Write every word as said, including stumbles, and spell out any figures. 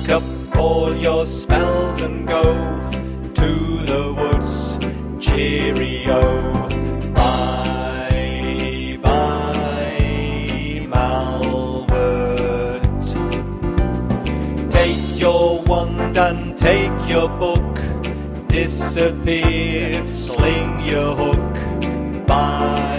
Pack up all your spells and go to the woods. Cheerio. Bye, bye, Malvert. Take your wand and take your book. Disappear, sling your hook. Bye.